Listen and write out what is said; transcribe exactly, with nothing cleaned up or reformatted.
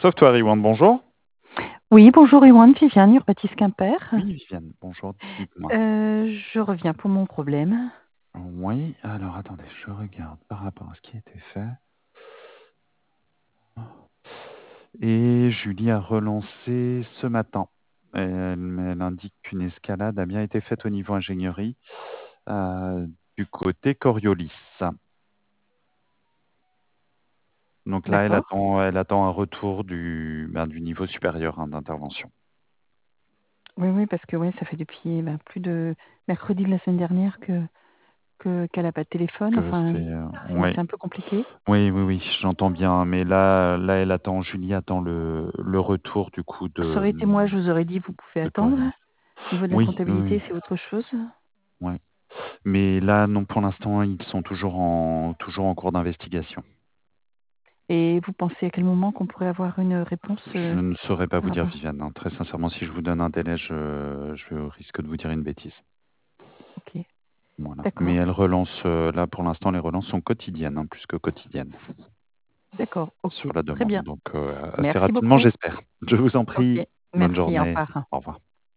Software One, bonjour. Oui, bonjour Ewan, Viviane, Urbatis Quimper. Oui, Viviane, bonjour, dites-moi. Euh, je reviens pour mon problème. Oui, alors attendez, je regarde par rapport à ce qui a été fait. Et Julie a relancé ce matin. Elle, elle indique qu'une escalade a bien été faite au niveau ingénierie euh, du côté Coriolis. Donc là, elle D'accord. attend, elle attend un retour du, ben, du niveau supérieur hein, d'intervention. Oui, oui, parce que ouais, ça fait depuis ben, plus de mercredi de la semaine dernière que que- qu'elle n'a pas de téléphone. Que Enfin, c'est, euh, c'est ouais. c'est un peu compliqué. Oui, oui, oui, j'entends bien. Mais là, là, elle attend, Julie attend le, le retour du coup Ça de, aurait été moi, je vous aurais dit, vous pouvez de attendre. Coriolis. Au niveau de la Oui, oui, comptabilité, oui. c'est autre chose. Ouais. Mais là, non, pour l'instant, ils sont toujours en, toujours en cours d'investigation. Et vous pensez à quel moment qu'on pourrait avoir une réponse Je euh, ne saurais pas par vous dire, rapport. Viviane, hein. Très sincèrement, si je vous donne un délai, je, je risque de vous dire une bêtise. Ok, Voilà. Mais d'accord. elle relance, euh, là, pour l'instant, les relances sont quotidiennes, hein, plus que quotidiennes, D'accord, ok, sur la très demande. bien. Donc, euh, assez Merci rapidement, beaucoup. j'espère. Je vous en Ok, prie. Bonne merci, au journée. revoir. Au revoir.